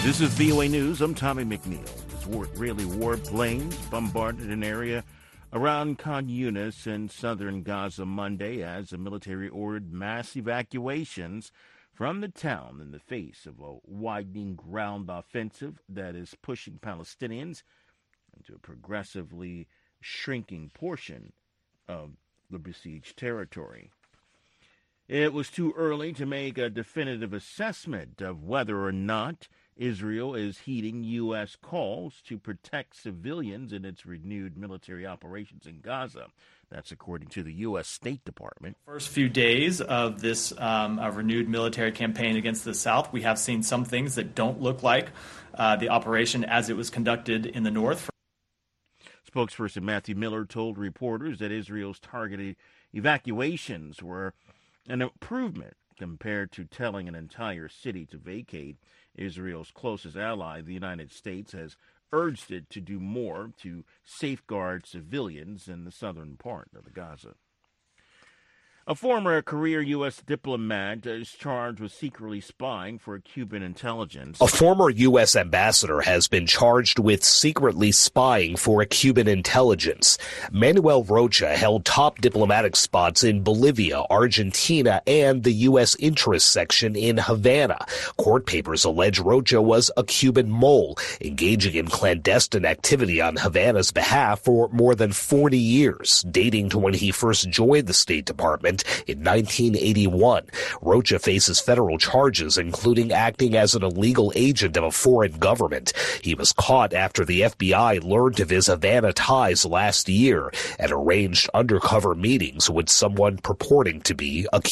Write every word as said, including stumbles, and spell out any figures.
This is V O A News. I'm Tommy McNeil. Israeli warplanes bombarded an area around Khan Yunis in southern Gaza Monday as the military ordered mass evacuations from the town in the face of a widening ground offensive that is pushing Palestinians into a progressively shrinking portion of the besieged territory. It was too early to make a definitive assessment of whether or not Israel is heeding U S calls to protect civilians in its renewed military operations in Gaza. That's according to the U S State Department. First few days of this um, a renewed military campaign against the South, we have seen some things that don't look like uh, the operation as it was conducted in the North. Spokesperson Matthew Miller told reporters that Israel's targeted evacuations were an improvement compared to telling an entire city to vacate. Israel's closest ally, the United States, has urged it to do more to safeguard civilians in the southern part of the Gaza. A former career U S diplomat is charged with secretly spying for Cuban intelligence. A former U S ambassador has been charged with secretly spying for Cuban intelligence. Manuel Rocha held top diplomatic spots in Bolivia, Argentina, and the U S interest section in Havana. Court papers allege Rocha was a Cuban mole, engaging in clandestine activity on Havana's behalf for more than forty years, dating to when he first joined the State Department in nineteen eighty-one. Rocha faces federal charges, including acting as an illegal agent of a foreign government. He was caught after the F B I learned of his Havana ties last year and arranged undercover meetings with someone purporting to be a